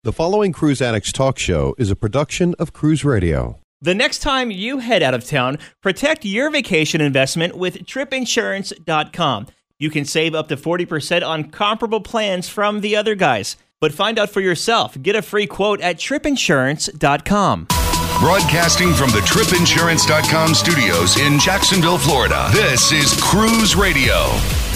The following Cruise Addicts Talk Show is a production of Cruise Radio. The next time you head out of town, protect your vacation investment with tripinsurance.com. You can save up to 40% on comparable plans from the other guys. But find out for yourself. Get a free quote at tripinsurance.com. Broadcasting from the tripinsurance.com studios in Jacksonville, Florida, this is Cruise Radio.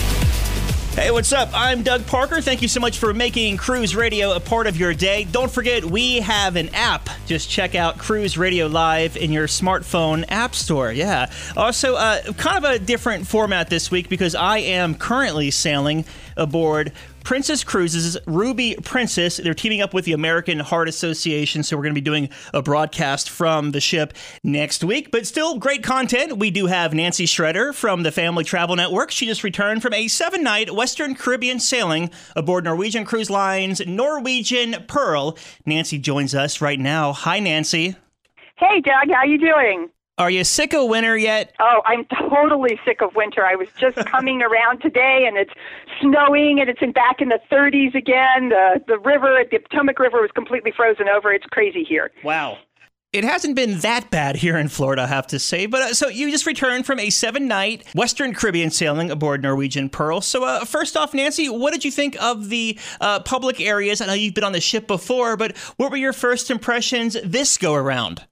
Hey, what's up? I'm Doug Parker. Thank you so much for making Cruise Radio a part of your day. Don't forget, we have an app. Just check out Cruise Radio Live in your smartphone app store. Yeah. Also, kind of a different format this week because I am currently sailing aboard Princess Cruises' Ruby Princess. They're teaming up with the American Heart Association, so we're going to be doing a broadcast from the ship next week. But still, great content. We do have Nancy Schroeder from the Family Travel Network. She just returned from a 7-night Western Caribbean sailing aboard Norwegian Cruise Line's Norwegian Pearl. Nancy joins us right now. Hi, Nancy. Hey, Doug. How you doing? Are you sick of winter yet? Oh, I'm totally sick of winter. I was just coming around today, and it's snowing, and it's back in the 30s again. The river, the Potomac River, was completely frozen over. It's crazy here. Wow. It hasn't been that bad here in Florida, I have to say. But so you just returned from a 7-night Western Caribbean sailing aboard Norwegian Pearl. So first off, Nancy, what did you think of the public areas? I know you've been on the ship before, but what were your first impressions this go around?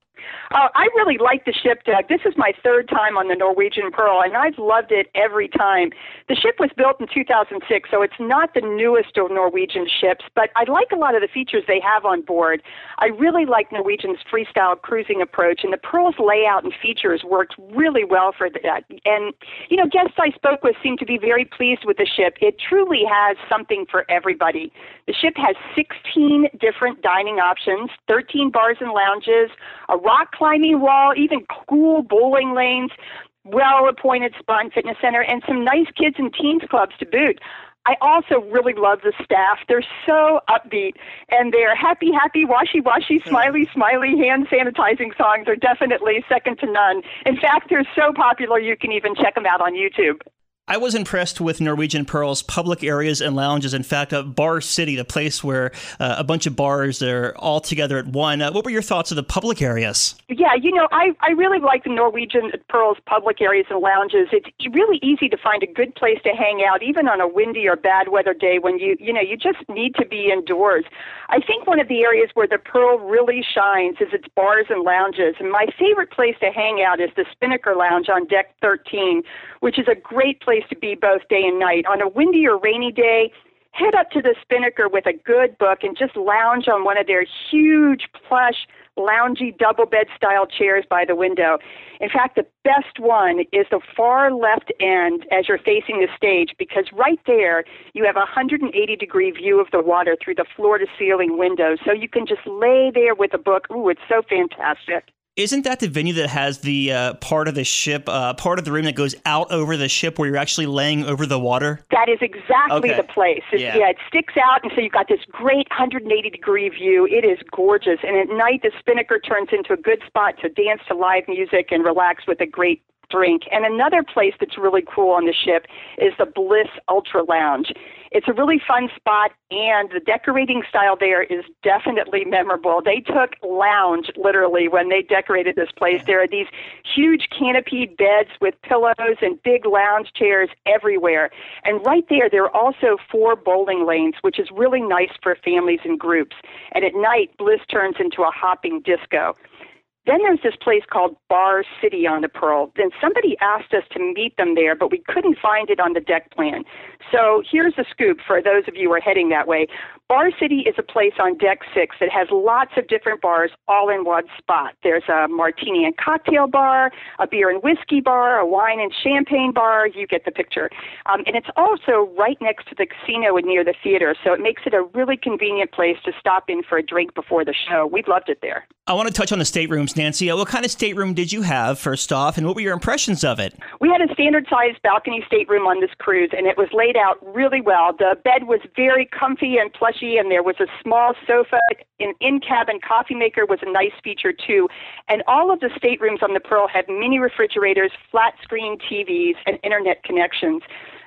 I really like the ship, Doug. This is my third time on the Norwegian Pearl, and I've loved it every time. The ship was built in 2006, so it's not the newest of Norwegian ships, but I like a lot of the features they have on board. I really like Norwegian's freestyle cruising approach, and the Pearl's layout and features worked really well for that. And, you know, guests I spoke with seemed to be very pleased with the ship. It truly has something for everybody. The ship has 16 different dining options, 13 bars and lounges, a rock climbing wall, even cool bowling lanes, well-appointed spa and fitness center, and some nice kids and teens clubs to boot. I also really love the staff. They're so upbeat, and their happy, happy, washy, washy, smiley, smiley hand sanitizing songs are definitely second to none. In fact, they're so popular you can even check them out on YouTube. I was impressed with Norwegian Pearl's public areas and lounges. In fact, Bar City, the place where a bunch of bars are all together at one. What were your thoughts of the public areas? Yeah, you know, I really like the Norwegian Pearl's public areas and lounges. It's really easy to find a good place to hang out, even on a windy or bad weather day when you just need to be indoors. I think one of the areas where the Pearl really shines is its bars and lounges. And my favorite place to hang out is the Spinnaker Lounge on Deck 13, which is a great place to be both day and night. On a windy or rainy day, head up to the Spinnaker with a good book and just lounge on one of their huge, plush, loungy double bed style chairs by the window. In fact, the best one is the far left end as you're facing the stage, because right there you have a 180-degree view of the water through the floor-to-ceiling windows. So you can just lay there with a book. Ooh, it's so fantastic. Isn't that the venue that has the part of the ship, part of the room that goes out over the ship where you're actually laying over the water? That is exactly the place. It sticks out, and so you've got this great 180-degree view. It is gorgeous. And at night, the Spinnaker turns into a good spot to dance to live music and relax with a great drink. And another place that's really cool on the ship is the Bliss Ultra Lounge. It's a really fun spot, and the decorating style there is definitely memorable. They took lounge, literally, when they decorated this place. There are these huge canopied beds with pillows and big lounge chairs everywhere. And right there are also 4 bowling lanes, which is really nice for families and groups. And at night, Bliss turns into a hopping disco. Then there's this place called Bar City on the Pearl. Then somebody asked us to meet them there, but we couldn't find it on the deck plan. So here's the scoop for those of you who are heading that way. Bar City is a place on Deck 6 that has lots of different bars all in one spot. There's a martini and cocktail bar, a beer and whiskey bar, a wine and champagne bar. You get the picture. And it's also right next to the casino and near the theater, so it makes it a really convenient place to stop in for a drink before the show. We loved it there. I want to touch on the staterooms, Nancy. What kind of stateroom did you have, first off, and what were your impressions of it? We had a standard-sized balcony stateroom on this cruise, and it was laid out really well. The bed was very comfy and plushy, and there was a small sofa. An in-cabin coffee maker was a nice feature, too. And all of the staterooms on the Pearl had mini refrigerators, flat-screen TVs, and internet connections.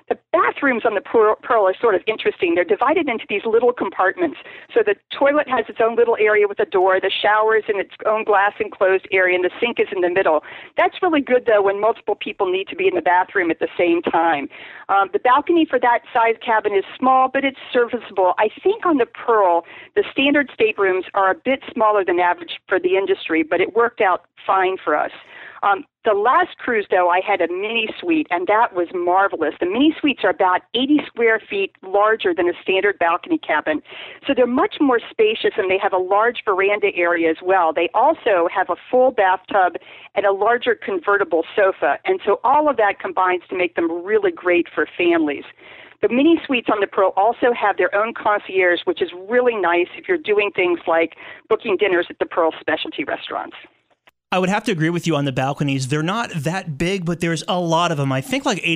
The bathrooms on the Pearl are sort of interesting. They're divided into these little compartments. So the toilet has its own little area with a door, the shower is in its own glass enclosed area, and the sink is in the middle. That's really good, though, when multiple people need to be in the bathroom at the same time. The balcony for that size cabin is small, but it's serviceable. I think on the Pearl, the standard staterooms are a bit smaller than average for the industry, but it worked out fine for us. The last cruise, though, I had a mini suite, and that was marvelous. The mini suites are about 80 square feet larger than a standard balcony cabin. So they're much more spacious, and they have a large veranda area as well. They also have a full bathtub and a larger convertible sofa. And so all of that combines to make them really great for families. The mini suites on the Pearl also have their own concierge, which is really nice if you're doing things like booking dinners at the Pearl specialty restaurants. I would have to agree with you on the balconies. They're not that big, but there's a lot of them. I think like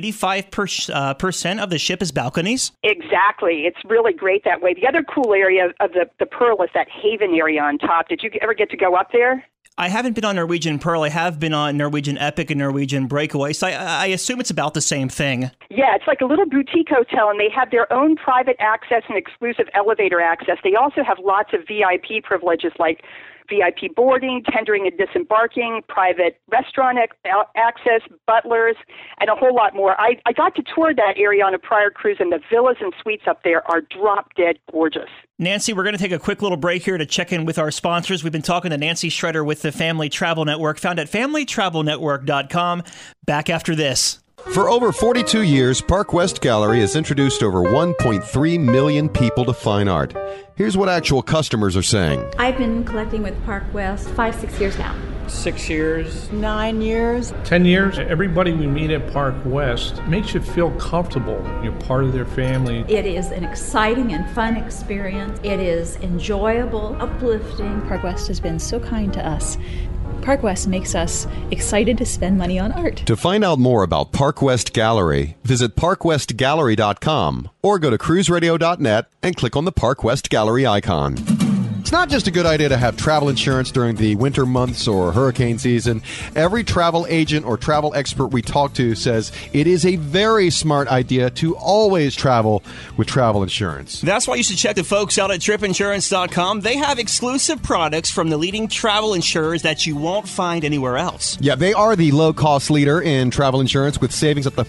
85% of the ship is balconies. Exactly. It's really great that way. The other cool area of the Pearl is that haven area on top. Did you ever get to go up there? I haven't been on Norwegian Pearl. I have been on Norwegian Epic and Norwegian Breakaway, so I assume it's about the same thing. Yeah, it's like a little boutique hotel, and they have their own private access and exclusive elevator access. They also have lots of VIP privileges like VIP boarding, tendering and disembarking, private restaurant access, butlers, and a whole lot more. I got to tour that area on a prior cruise, and the villas and suites up there are drop-dead gorgeous. Nancy, we're going to take a quick little break here to check in with our sponsors. We've been talking to Nancy Shredder with the Family Travel Network, found at familytravelnetwork.com. Back after this. For over 42 years, Park West Gallery has introduced over 1.3 million people to fine art. Here's what actual customers are saying. I've been collecting with Park West 5-6 years now. 6 years. 9 years. 10 years. Everybody we meet at Park West makes you feel comfortable. You're part of their family. It is an exciting and fun experience. It is enjoyable, uplifting. Park West has been so kind to us. Park West makes us excited to spend money on art. To find out more about Park West Gallery, visit parkwestgallery.com or go to cruiseradio.net and click on the Park West Gallery icon. It's not just a good idea to have travel insurance during the winter months or hurricane season. Every travel agent or travel expert we talk to says it is a very smart idea to always travel with travel insurance. That's why you should check the folks out at tripinsurance.com. They have exclusive products from the leading travel insurers that you won't find anywhere else. Yeah, they are the low-cost leader in travel insurance with savings up to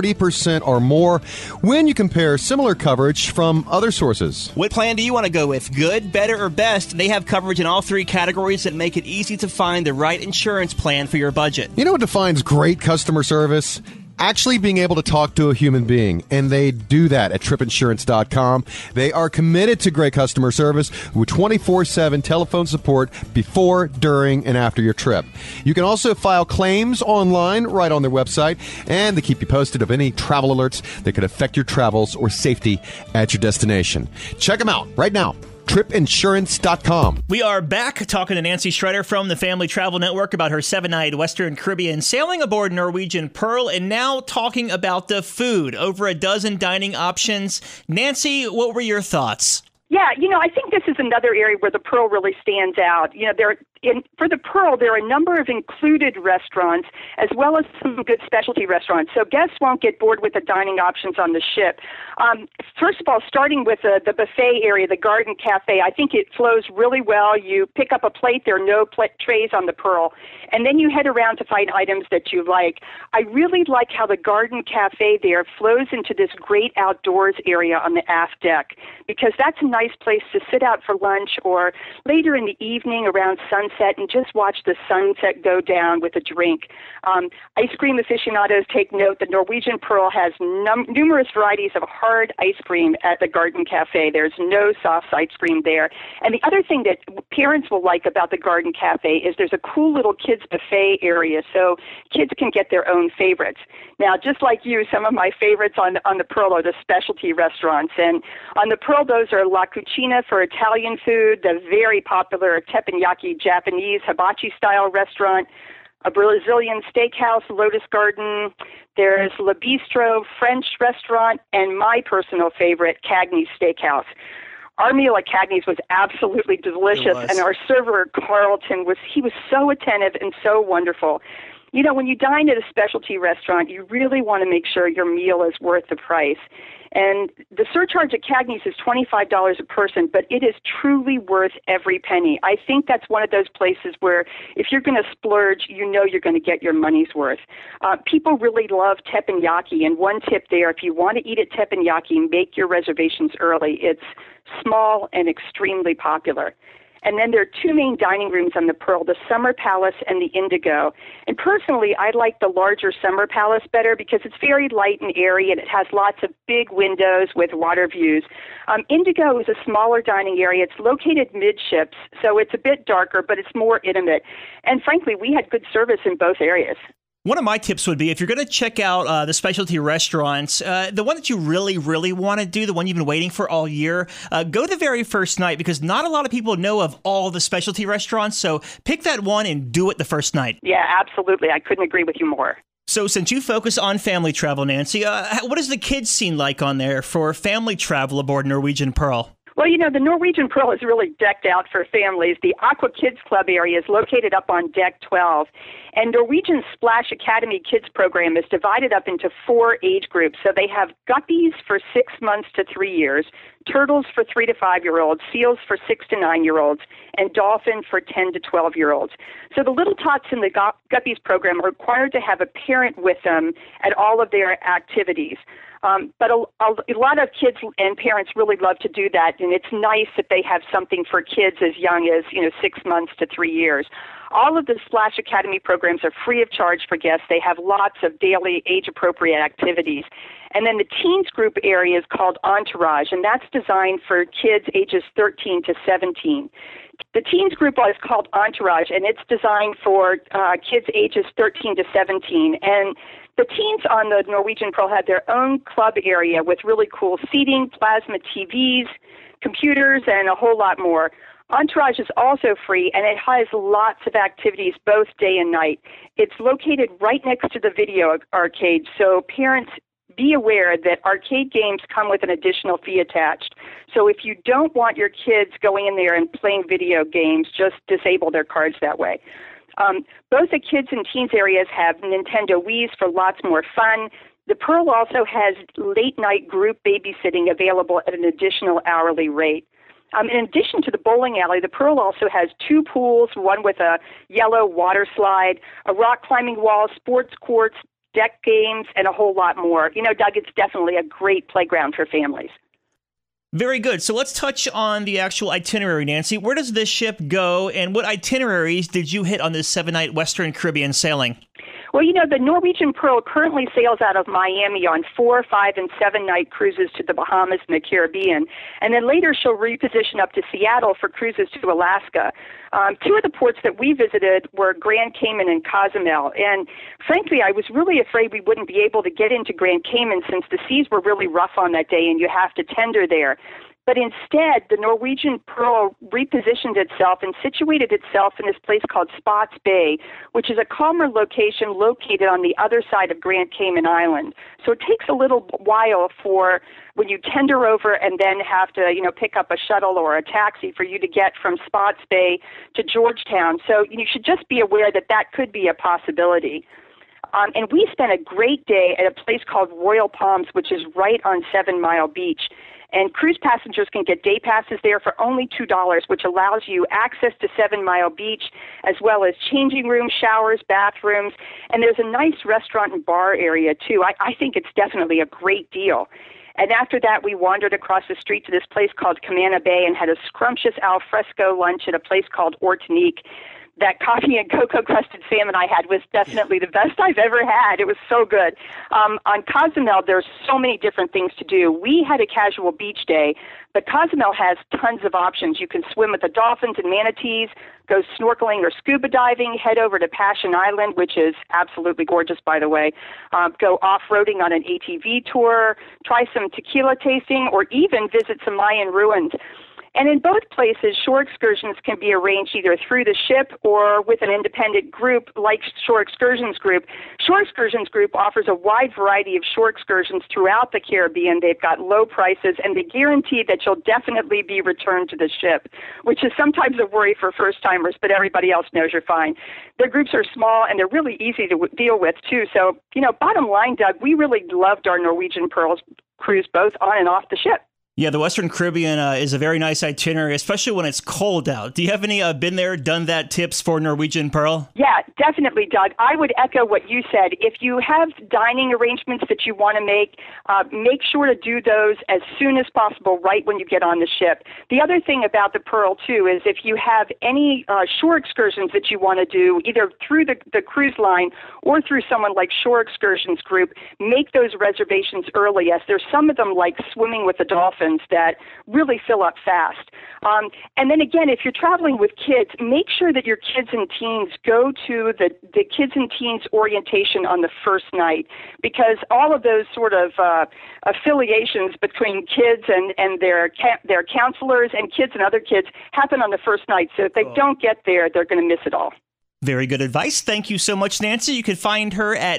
40% or more when you compare similar coverage from other sources. What plan do you want to go with? Good, better, or best? They have coverage in all three categories that make it easy to find the right insurance plan for your budget. You know what defines great customer service? Actually being able to talk to a human being, and they do that at tripinsurance.com. They are committed to great customer service with 24/7 telephone support before, during, and after your trip. You can also file claims online right on their website, and they keep you posted of any travel alerts that could affect your travels or safety at your destination. Check them out right now. tripinsurance.com. We are back talking to Nancy Shredder from the Family Travel Network about her 7-night Western Caribbean sailing aboard Norwegian Pearl, and now talking about the food. Over a dozen dining options. Nancy, what were your thoughts? Yeah, I think this is another area where the Pearl really stands out. For the Pearl, there are a number of included restaurants as well as some good specialty restaurants. So guests won't get bored with the dining options on the ship. First of all, starting with the buffet area, the Garden Cafe, I think it flows really well. You pick up a plate. There are no trays on the Pearl. And then you head around to find items that you like. I really like how the Garden Cafe there flows into this great outdoors area on the aft deck, because that's a nice place to sit out for lunch or later in the evening around sunset and just watch the sunset go down with a drink. Ice cream aficionados take note that Norwegian Pearl has numerous varieties of hard ice cream at the Garden Cafe. There's no soft ice cream there. And the other thing that parents will like about the Garden Cafe is there's a cool little kids buffet area, so kids can get their own favorites. Now, just like you, some of my favorites on the Pearl are the specialty restaurants. And on the Pearl, those are La Cucina for Italian food, the very popular teppanyaki Japanese hibachi-style restaurant, a Brazilian steakhouse, Lotus Garden. There's Le Bistro French restaurant, and my personal favorite, Cagney's Steakhouse. Our meal at Cagney's was absolutely delicious, and our server, Carlton, he was so attentive and so wonderful. You know, when you dine at a specialty restaurant, you really want to make sure your meal is worth the price. And the surcharge at Cagney's is $25 a person, but it is truly worth every penny. I think that's one of those places where if you're going to splurge, you know you're going to get your money's worth. People really love teppanyaki, and one tip there, if you want to eat at teppanyaki, make your reservations early. It's small and extremely popular. And then there are two main dining rooms on the Pearl, the Summer Palace and the Indigo. And personally, I like the larger Summer Palace better because it's very light and airy, and it has lots of big windows with water views. Indigo is a smaller dining area. It's located midships, so it's a bit darker, but it's more intimate. And frankly, we had good service in both areas. One of my tips would be, if you're going to check out the specialty restaurants, the one that you really, really want to do, the one you've been waiting for all year, go the very first night, because not a lot of people know of all the specialty restaurants. So pick that one and do it the first night. Yeah, absolutely. I couldn't agree with you more. So since you focus on family travel, Nancy, what is the kids scene like on there for family travel aboard Norwegian Pearl? Well, you know, the Norwegian Pearl is really decked out for families. The Aqua Kids Club area is located up on Deck 12. And Norwegian Splash Academy Kids program is divided up into 4 age groups. So they have guppies for 6 months to 3 years, turtles for 3 to 5-year-olds, seals for 6 to 9-year-olds, and dolphin for 10 to 12-year-olds. So the little tots in the guppies program are required to have a parent with them at all of their activities. But a lot of kids and parents really love to do that, and it's nice that they have something for kids as young as, 6 months to 3 years. All of the Splash Academy programs are free of charge for guests. They have lots of daily age-appropriate activities. And then the teens group area is called Entourage, and that's designed for kids ages 13 to 17. The teens group is called Entourage, and it's designed for kids ages 13 to 17. And the teens on the Norwegian Pearl had their own club area with really cool seating, plasma TVs, computers, and a whole lot more. Entourage is also free, and it has lots of activities both day and night. It's located right next to the video arcade, so parents, be aware that arcade games come with an additional fee attached. So if you don't want your kids going in there and playing video games, just disable their cards that way. Both the kids and teens areas have Nintendo Wiis for lots more fun. The Pearl also has late-night group babysitting available at an additional hourly rate. In addition to the bowling alley, the Pearl also has 2 pools, one with a yellow water slide, a rock climbing wall, sports courts, deck games, and a whole lot more. You know, Doug, it's definitely a great playground for families. Very good. So let's touch on the actual itinerary, Nancy. Where does this ship go, and what itineraries did you hit on this 7-night Western Caribbean sailing? Well, you know, the Norwegian Pearl currently sails out of Miami on 4-, 5-, and 7-night cruises to the Bahamas and the Caribbean. And then later she'll reposition up to Seattle for cruises to Alaska. 2 of the ports that we visited were Grand Cayman and Cozumel. And frankly, I was really afraid we wouldn't be able to get into Grand Cayman since the seas were really rough on that day and you have to tender there. But instead, the Norwegian Pearl repositioned itself and situated itself in this place called Spots Bay, which is a calmer location located on the other side of Grand Cayman Island. So it takes a little while for when you tender over and then have to, pick up a shuttle or a taxi for you to get from Spots Bay to Georgetown. So you should just be aware that that could be a possibility. And we spent a great day at a place called Royal Palms, which is right on 7 Mile Beach. And cruise passengers can get day passes there for only $2, which allows you access to 7 Mile Beach, as well as changing rooms, showers, bathrooms. And there's a nice restaurant and bar area, too. I think it's definitely a great deal. And after that, we wandered across the street to this place called Camana Bay and had a scrumptious al fresco lunch at a place called Ortonique. That coffee and cocoa-crusted salmon I had was definitely the best I've ever had. It was so good. On Cozumel, there's so many different things to do. We had a casual beach day, but Cozumel has tons of options. You can swim with the dolphins and manatees, go snorkeling or scuba diving, head over to Passion Island, which is absolutely gorgeous, by the way, go off-roading on an ATV tour, try some tequila tasting, or even visit some Mayan ruins. And in both places, shore excursions can be arranged either through the ship or with an independent group like Shore Excursions Group. Shore Excursions Group offers a wide variety of shore excursions throughout the Caribbean. They've got low prices, and they guarantee that you'll definitely be returned to the ship, which is sometimes a worry for first-timers, but everybody else knows you're fine. Their groups are small, and they're really easy to deal with, too. So, bottom line, Doug, we really loved our Norwegian Pearls cruise both on and off the ship. Yeah, the Western Caribbean is a very nice itinerary, especially when it's cold out. Do you have any been there, done that tips for Norwegian Pearl? Yeah, definitely, Doug. I would echo what you said. If you have dining arrangements that you want to make sure to do those as soon as possible right when you get on the ship. The other thing about the Pearl, too, is if you have any shore excursions that you want to do, either through the cruise line or through someone like Shore Excursions Group, make those reservations early, as there's some of them like swimming with the dolphins that really fill up fast. And then again, if you're traveling with kids, make sure that your kids and teens go to the kids and teens orientation on the first night, because all of those sort of affiliations between kids and their counselors and kids and other kids happen on the first night. So if they don't get there, they're going to miss it all. Very good advice. Thank you so much, Nancy. You can find her at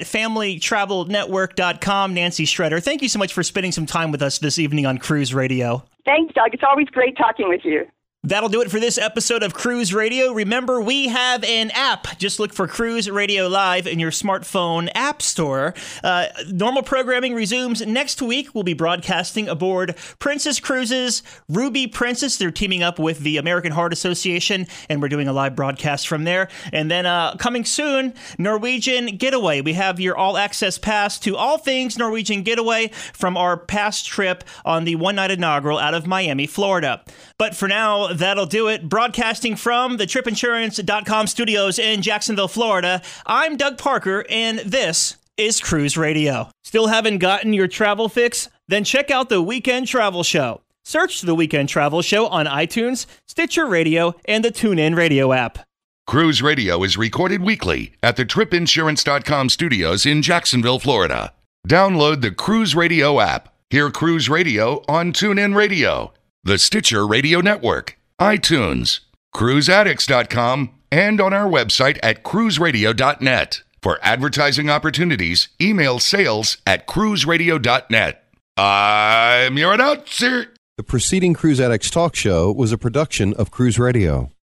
FamilyTravelNetwork.com. Nancy Shredder, thank you so much for spending some time with us this evening on Cruise Radio. Thanks, Doug. It's always great talking with you. That'll do it for this episode of Cruise Radio. Remember, we have an app. Just look for Cruise Radio Live in your smartphone app store. Normal programming resumes next week. We'll be broadcasting aboard Princess Cruises, Ruby Princess. They're teaming up with the American Heart Association, and we're doing a live broadcast from there. And then coming soon, Norwegian Getaway. We have your all-access pass to all things Norwegian Getaway from our past trip on the one-night inaugural out of Miami, Florida. But for now, that'll do it. Broadcasting from the TripInsurance.com studios in Jacksonville, Florida, I'm Doug Parker, and this is Cruise Radio. Still haven't gotten your travel fix? Then check out the Weekend Travel Show. Search the Weekend Travel Show on iTunes, Stitcher Radio, and the TuneIn Radio app. Cruise Radio is recorded weekly at the TripInsurance.com studios in Jacksonville, Florida. Download the Cruise Radio app. Hear Cruise Radio on TuneIn Radio, the Stitcher Radio Network, iTunes, cruiseaddicts.com, and on our website at cruiseradio.net. For advertising opportunities, email sales@cruiseradio.net. I'm your announcer. The preceding Cruise Addicts Talk Show was a production of Cruise Radio.